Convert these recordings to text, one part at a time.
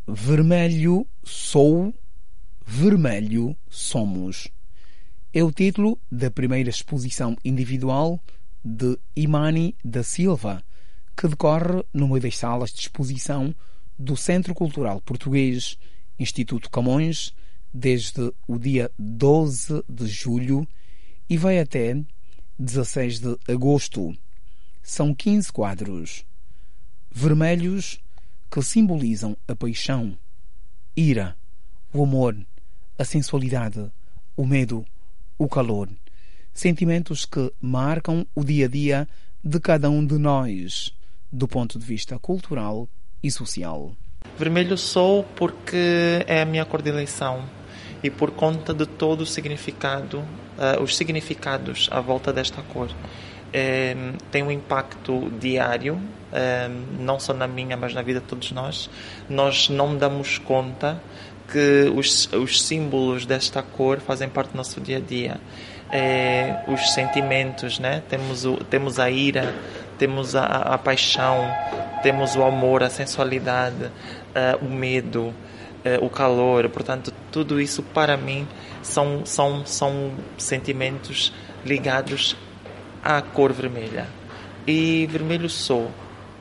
Vermelho sou, vermelho somos. É o título da primeira exposição individual de Imani da Silva, que decorre numa das salas de exposição do Centro Cultural Português, Instituto Camões, desde o dia 12 de julho e vai até 16 de agosto. São 15 quadros. Vermelhos que simbolizam a paixão, ira, o amor, a sensualidade, o medo, o calor. Sentimentos que marcam o dia-a-dia de cada um de nós, do ponto de vista cultural e social. Vermelho sou porque é a minha cor de eleição e por conta de todo o significado, os significados à volta desta cor. Tem um impacto diário, não só na minha, mas na vida de todos nós. Nós não damos conta que os símbolos desta cor fazem parte do nosso dia-a-dia. Os sentimentos, né? Temos a ira, temos a paixão, temos o amor, a sensualidade, o medo, o calor. Portanto, tudo isso para mim são sentimentos ligados à cor vermelha. E vermelho sou,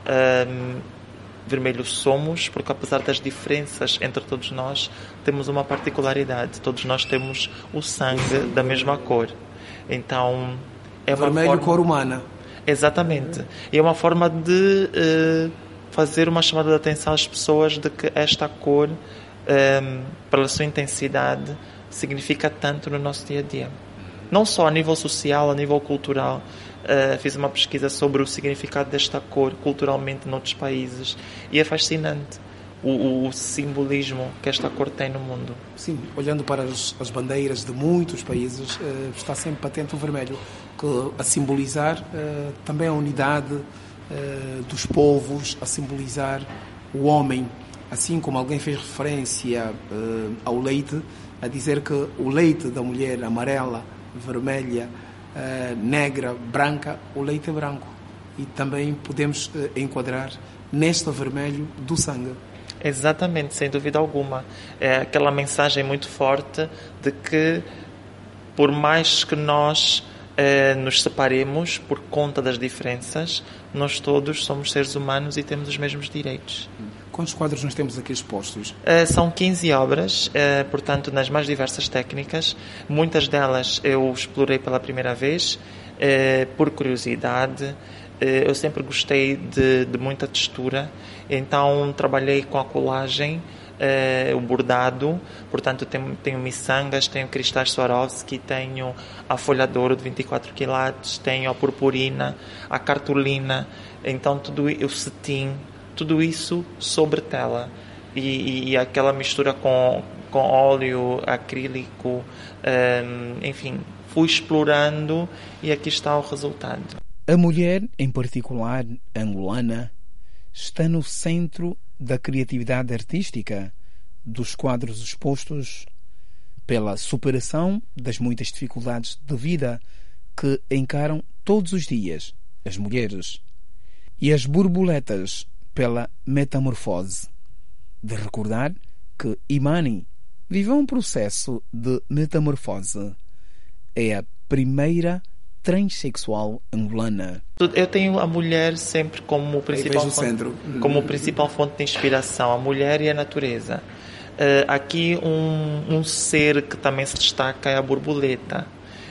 vermelho somos, porque apesar das diferenças entre todos nós, temos uma particularidade. Todos nós temos o sangue da mesma cor. Então é uma vermelho, forma... cor humana. Exatamente. E é uma forma de fazer uma chamada de atenção às pessoas de que esta cor, pela sua intensidade, significa tanto no nosso dia-a-dia. Não só a nível social, a nível cultural. Fiz uma pesquisa sobre o significado desta cor culturalmente noutros países e é fascinante o simbolismo que esta cor tem no mundo. Sim, olhando para as bandeiras de muitos países, está sempre patente o vermelho, que a simbolizar também a unidade dos povos, a simbolizar o homem. Assim como alguém fez referência ao leite, a dizer que o leite da mulher amarela, vermelha, negra, branca, o leite é branco. E também podemos enquadrar neste vermelho do sangue. Exatamente, sem dúvida alguma. É aquela mensagem muito forte de que, por mais que nós nos separemos por conta das diferenças, nós todos somos seres humanos e temos os mesmos direitos. Quantos quadros nós temos aqui expostos? São 15 obras, portanto, nas mais diversas técnicas. Muitas delas eu explorei pela primeira vez, por curiosidade. Eu sempre gostei de muita textura, então trabalhei com a colagem, o bordado. Portanto, tenho miçangas, tenho cristais Swarovski, tenho a folha de ouro de 24 quilates, tenho a purpurina, a cartolina, então o cetim, tudo isso sobre tela. E aquela mistura com óleo, acrílico, enfim, fui explorando e aqui está o resultado. A mulher, em particular angolana, está no centro da criatividade artística dos quadros expostos, pela superação das muitas dificuldades de vida que encaram todos os dias as mulheres, e as borboletas pela metamorfose. De recordar que Imani viveu um processo de metamorfose. É a primeira transexual angolana. Eu tenho a mulher sempre como principal fonte de inspiração, a mulher e a natureza. Aqui um ser que também se destaca é a borboleta.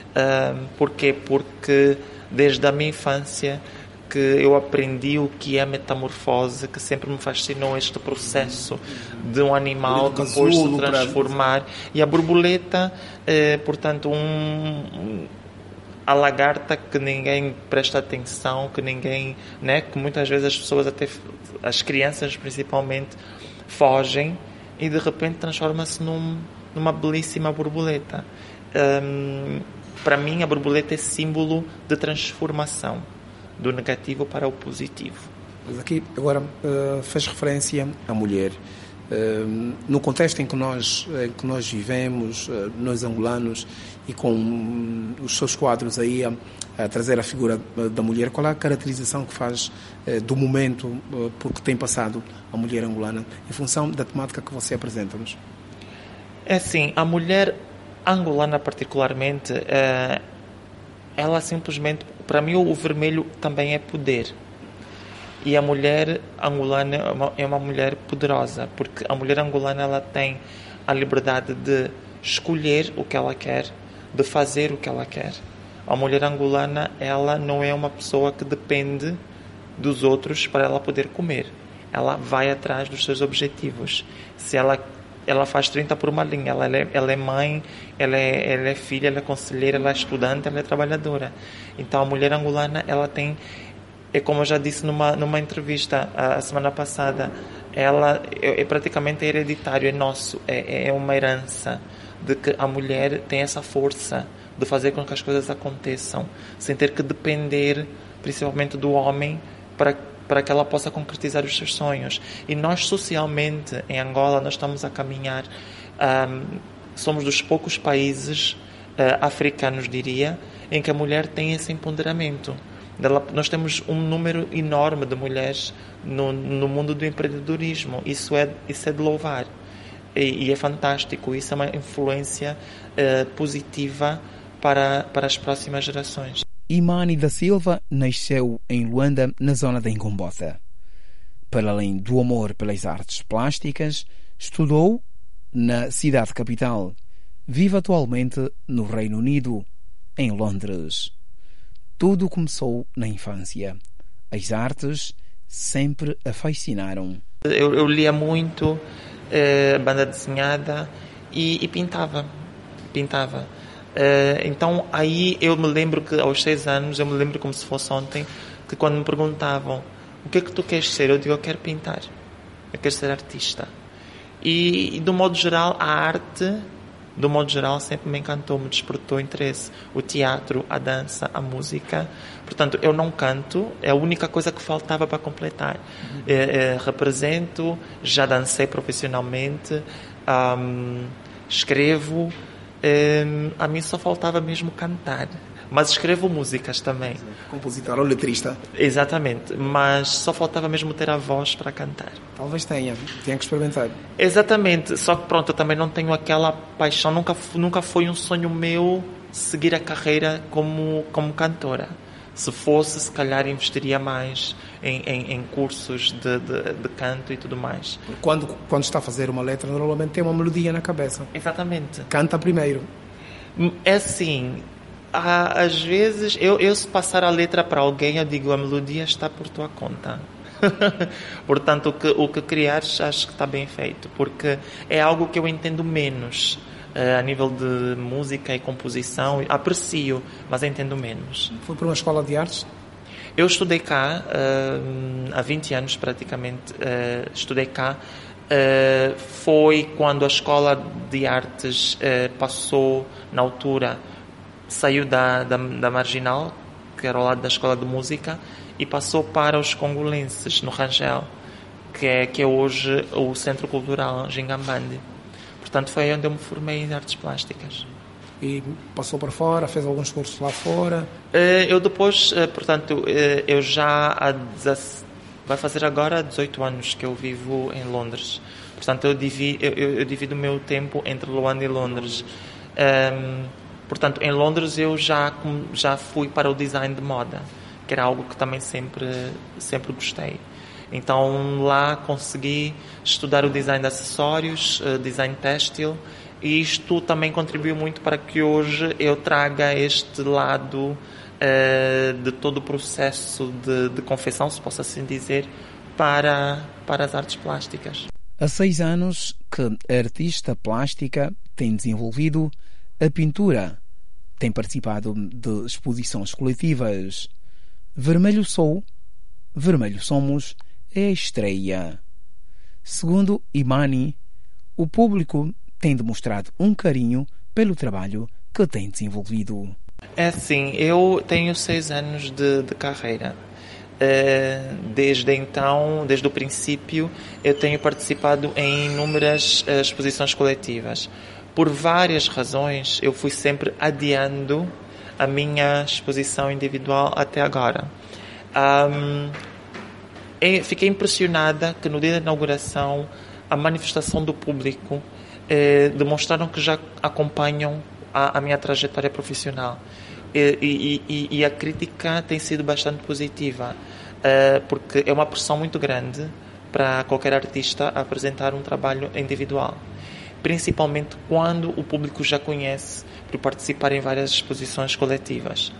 Porquê? Porque desde a minha infância que eu aprendi o que é metamorfose, que sempre me fascinou este processo de um animal depois se transformar. E a borboleta, portanto, a lagarta que ninguém presta atenção, que ninguém, né, que muitas vezes as pessoas, até as crianças principalmente, fogem e de repente transforma-se numa belíssima borboleta. Para mim, a borboleta é símbolo de transformação, do negativo para o positivo. Mas aqui agora fez referência à mulher. No contexto em que nós vivemos, nós angolanos, e com os seus quadros aí a trazer a figura da mulher, qual é a caracterização que faz do momento por que tem passado a mulher angolana, em função da temática que você apresenta-nos? É assim, a mulher angolana particularmente, ela simplesmente, para mim o vermelho também é poder. E a mulher angolana é uma mulher poderosa, porque a mulher angolana ela tem a liberdade de escolher o que ela quer, de fazer o que ela quer. A mulher angolana, ela não é uma pessoa que depende dos outros para ela poder comer. Ela vai atrás dos seus objetivos. Se ela faz 30 por uma linha, ela é mãe, ela é filha, ela é conselheira, ela é estudante, ela é trabalhadora. Então a mulher angolana, ela tem, como eu já disse numa entrevista a semana passada, ela é praticamente hereditário, é nosso, é uma herança de que a mulher tem essa força de fazer com que as coisas aconteçam, sem ter que depender principalmente do homem para que ela possa concretizar os seus sonhos. E nós socialmente em Angola nós estamos a caminhar, somos dos poucos países africanos, diria, em que a mulher tem esse empoderamento. Nós temos um número enorme de mulheres no mundo do empreendedorismo. Isso é de louvar. E é fantástico. Isso é uma influência positiva para as próximas gerações. Imani da Silva nasceu em Luanda, na zona da Ingombota. Para além do amor pelas artes plásticas, estudou na cidade capital. Vive atualmente no Reino Unido, em Londres. Tudo começou na infância. As artes sempre a fascinaram. Eu lia muito banda desenhada e pintava. Então aí eu me lembro que aos 6 anos, eu me lembro como se fosse ontem, que quando me perguntavam o que é que tu queres ser, eu digo, eu quero pintar, eu quero ser artista. E do modo geral, a arte, do modo geral, sempre me encantou, me despertou interesse. O teatro, a dança, a música. Portanto, eu não canto, é a única coisa que faltava para completar. Represento, já dancei profissionalmente, escrevo. A mim só faltava mesmo cantar, mas escrevo músicas também. Compositor ou letrista? Exatamente, mas só faltava mesmo ter a voz para cantar. Talvez tenha que experimentar. Exatamente, só que pronto, eu também não tenho aquela paixão, nunca foi um sonho meu seguir a carreira como cantora. Se fosse, se calhar investiria mais em cursos de canto e tudo mais. Quando está a fazer uma letra, normalmente tem uma melodia na cabeça. Exatamente. Canta primeiro. É assim, às vezes, eu se passar a letra para alguém, eu digo, a melodia está por tua conta. Portanto, o que criares, acho que está bem feito, porque é algo que eu entendo menos. A nível de música e composição, aprecio, mas entendo menos. Foi para uma escola de artes? Eu estudei cá, há 20 anos praticamente, estudei cá. Foi quando a escola de artes passou, na altura, saiu da Marginal, que era ao lado da escola de música, e passou para os congolenses, no Rangel, que é hoje o Centro Cultural Gingambandi. Portanto, foi onde eu me formei em artes plásticas. E passou para fora, fez alguns cursos lá fora? Eu depois, portanto, eu já vai fazer agora 18 anos que eu vivo em Londres. Portanto, eu divido o meu tempo entre Luanda e Londres. Portanto, em Londres eu já fui para o design de moda, que era algo que também sempre gostei. Então lá consegui estudar o design de acessórios, design têxtil, e isto também contribuiu muito para que hoje eu traga este lado de todo o processo de confecção, se posso assim dizer, para as artes plásticas. Há 6 anos que a artista plástica tem desenvolvido a pintura, tem participado de exposições coletivas. Vermelho Sou, Vermelho Somos é a estreia. Segundo Imani, o público tem demonstrado um carinho pelo trabalho que tem desenvolvido. É assim, eu tenho 6 anos de carreira. Desde então, desde o princípio, eu tenho participado em inúmeras exposições coletivas. Por várias razões, eu fui sempre adiando a minha exposição individual até agora. Fiquei impressionada que no dia da inauguração a manifestação do público demonstraram que já acompanham a minha trajetória profissional. E a crítica tem sido bastante positiva, porque é uma pressão muito grande para qualquer artista apresentar um trabalho individual, principalmente quando o público já conhece por participar em várias exposições coletivas.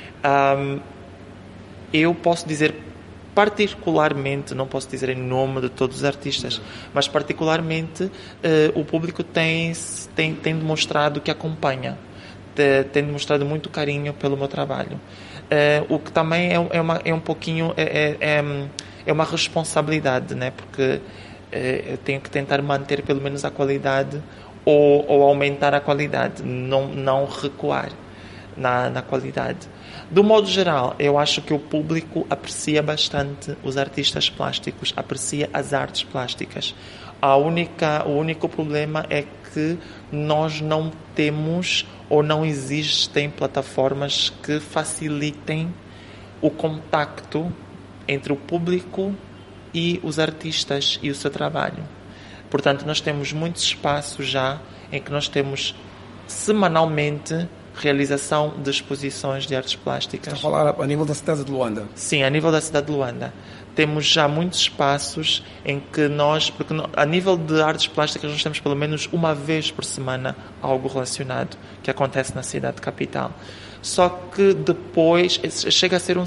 Eu posso dizer particularmente, não posso dizer em nome de todos os artistas, mas particularmente o público tem demonstrado que acompanha, tem demonstrado muito carinho pelo meu trabalho, o que também é um pouquinho é uma responsabilidade, né? Porque eu tenho que tentar manter pelo menos a qualidade ou aumentar a qualidade, não recuar na qualidade. Do modo geral, eu acho que o público aprecia bastante os artistas plásticos, aprecia as artes plásticas. O único problema é que nós não temos ou não existem plataformas que facilitem o contacto entre o público e os artistas e o seu trabalho. Portanto, nós temos muitos espaços já em que nós temos semanalmente realização de exposições de artes plásticas. Está a falar a nível da cidade de Luanda? Sim, a nível da cidade de Luanda. Temos já muitos espaços em que porque a nível de artes plásticas nós temos pelo menos uma vez por semana algo relacionado que acontece na cidade capital. Só que depois chega a ser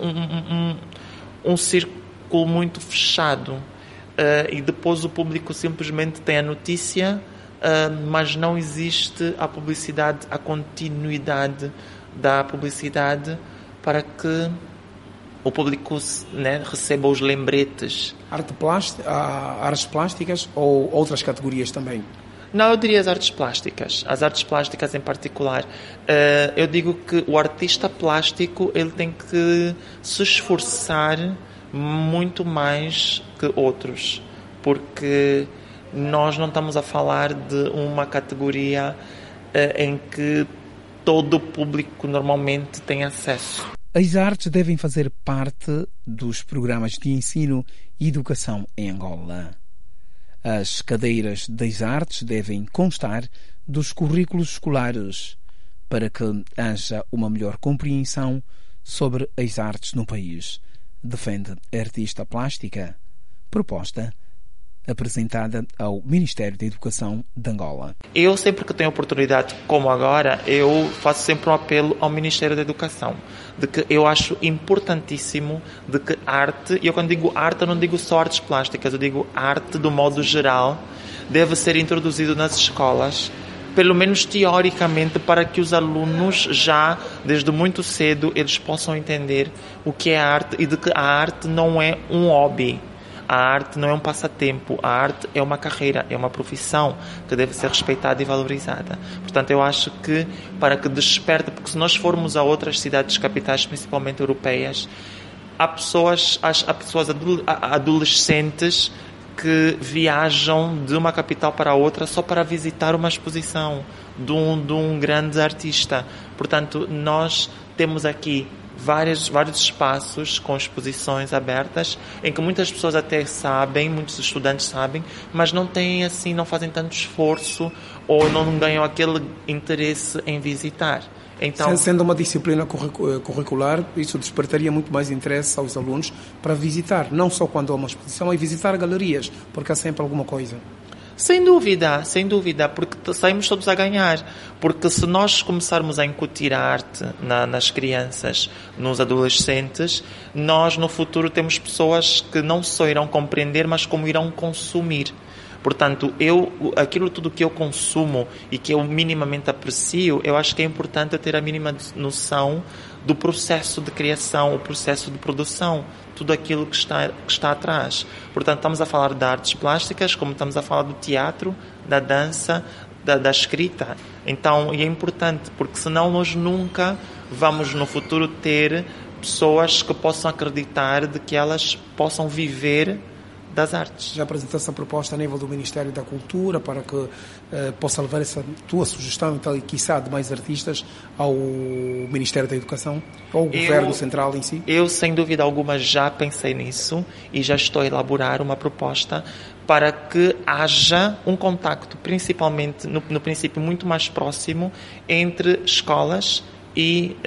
um círculo muito fechado, e depois o público simplesmente tem a notícia, mas não existe a publicidade, a continuidade da publicidade para que o público, né, receba os lembretes. Artes plásticas ou outras categorias também? Não, eu diria as artes plásticas em particular. Eu digo que o artista plástico ele tem que se esforçar muito mais que outros, porque nós não estamos a falar de uma categoria em que todo o público normalmente tem acesso. As artes devem fazer parte dos programas de ensino e educação em Angola. As cadeiras das artes devem constar dos currículos escolares para que haja uma melhor compreensão sobre as artes no país, defende a artista plástica. Proposta apresentada ao Ministério da Educação de Angola. Eu sempre que tenho oportunidade, como agora, eu faço sempre um apelo ao Ministério da Educação, de que eu acho importantíssimo de que arte, e eu quando digo arte eu não digo só artes plásticas, eu digo arte do modo geral, deve ser introduzido nas escolas, pelo menos teoricamente, para que os alunos já, desde muito cedo, eles possam entender o que é arte e de que a arte não é um hobby. A arte não é um passatempo, a arte é uma carreira, é uma profissão que deve ser respeitada e valorizada. Portanto, eu acho que para que desperte, porque se nós formos a outras cidades capitais, principalmente europeias, há pessoas adolescentes que viajam de uma capital para outra só para visitar uma exposição de um grande artista. Portanto, nós temos aqui vários espaços com exposições abertas em que muitas pessoas até sabem, muitos estudantes sabem, mas não têm assim, não fazem tanto esforço ou não ganham aquele interesse em visitar. Então, sendo uma disciplina curricular, isso despertaria muito mais interesse aos alunos para visitar, não só quando há uma exposição, mas visitar galerias, porque há sempre alguma coisa. Sem dúvida, porque saímos todos a ganhar. Porque se nós começarmos a incutir a arte nas crianças, nos adolescentes, nós no futuro temos pessoas que não só irão compreender, mas como irão consumir. Portanto, aquilo tudo que eu consumo e que eu minimamente aprecio, eu acho que é importante eu ter a mínima noção do processo de criação, o processo de produção, tudo aquilo que está atrás. Portanto, estamos a falar de artes plásticas, como estamos a falar do teatro, da dança, da escrita. Então, e é importante, porque senão nós nunca vamos no futuro ter pessoas que possam acreditar de que elas possam viver das artes. Já apresentaste a proposta a nível do Ministério da Cultura para que possa levar essa tua sugestão e quiçá de mais artistas ao Ministério da Educação ou ao Governo Central em si? Eu, sem dúvida alguma, já pensei nisso e já estou a elaborar uma proposta para que haja um contacto, principalmente, no princípio, muito mais próximo entre escolas e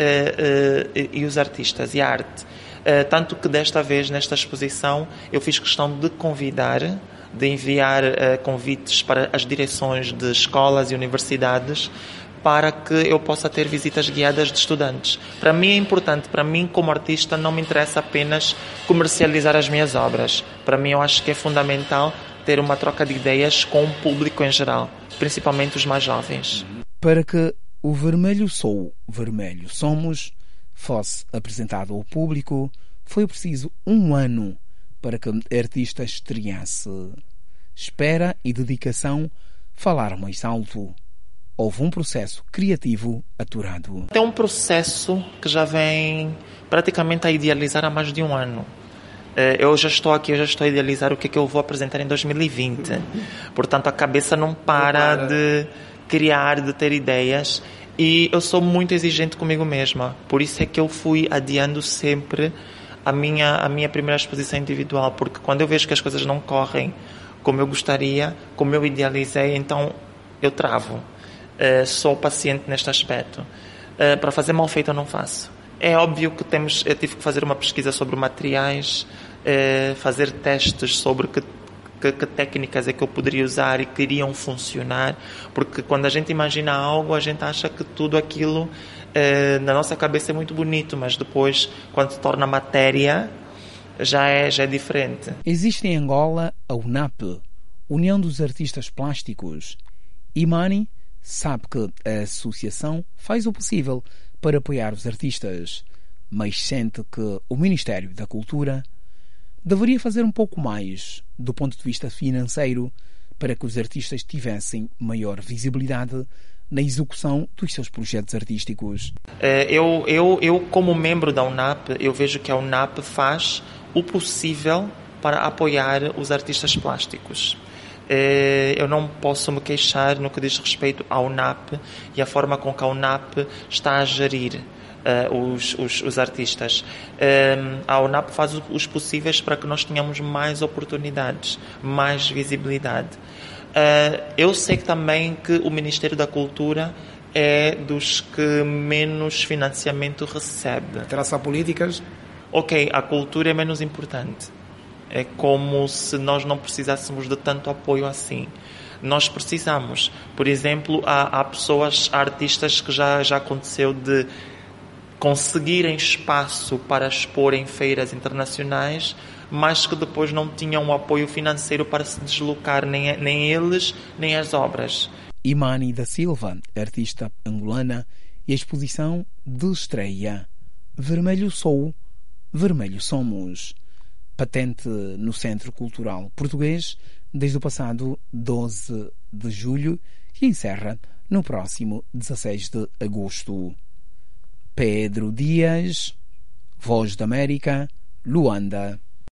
os artistas e a arte. Tanto que desta vez, nesta exposição, eu fiz questão de convidar, de enviar convites para as direções de escolas e universidades para que eu possa ter visitas guiadas de estudantes. Para mim é importante, para mim como artista não me interessa apenas comercializar as minhas obras. Para mim eu acho que é fundamental ter uma troca de ideias com o público em geral, principalmente os mais jovens. Para que o Vermelho Sou, Vermelho Somos fosse apresentado ao público, foi preciso 1 ano para que a artista estreasse. Espera e dedicação falaram mais alto. Houve um processo criativo aturado. É um processo que já vem praticamente a idealizar há mais de 1 ano. Eu já estou aqui, eu já estou a idealizar o que é que eu vou apresentar em 2020. Portanto, a cabeça não para de criar, de ter ideias. E eu sou muito exigente comigo mesma. Por isso é que eu fui adiando sempre a minha primeira exposição individual. Porque quando eu vejo que as coisas não correm como eu gostaria, como eu idealizei, então eu travo. Sou paciente neste aspecto. Para fazer mal feito eu não faço. É óbvio que eu tive que fazer uma pesquisa sobre materiais, fazer testes sobre que técnicas é que eu poderia usar e que iriam funcionar, porque quando a gente imagina algo, a gente acha que tudo aquilo na nossa cabeça é muito bonito, mas depois, quando se torna matéria, já é diferente. Existe em Angola a UNAP, União dos Artistas Plásticos. Imani sabe que a associação faz o possível para apoiar os artistas, mas sente que o Ministério da Cultura deveria fazer um pouco mais do ponto de vista financeiro para que os artistas tivessem maior visibilidade na execução dos seus projetos artísticos. Eu como membro da UNAP, eu vejo que a UNAP faz o possível para apoiar os artistas plásticos. Eu não posso me queixar no que diz respeito à UNAP e a forma com que a UNAP está a gerir os artistas. A UNAP faz os possíveis para que nós tenhamos mais oportunidades, mais visibilidade. Eu sei também que o Ministério da Cultura é dos que menos financiamento recebe. Traça políticas? Ok, a cultura é menos importante. É como se nós não precisássemos de tanto apoio assim. Nós precisamos. Por exemplo, há pessoas, há artistas que já aconteceu de conseguirem espaço para expor em feiras internacionais, mas que depois não tinham o apoio financeiro para se deslocar, nem eles, nem as obras. Imani da Silva, artista angolana, e a exposição de estreia Vermelho Sou, Vermelho Somos, patente no Centro Cultural Português desde o passado 12 de julho e encerra no próximo 16 de agosto. Pedro Dias, Voz da América, Luanda.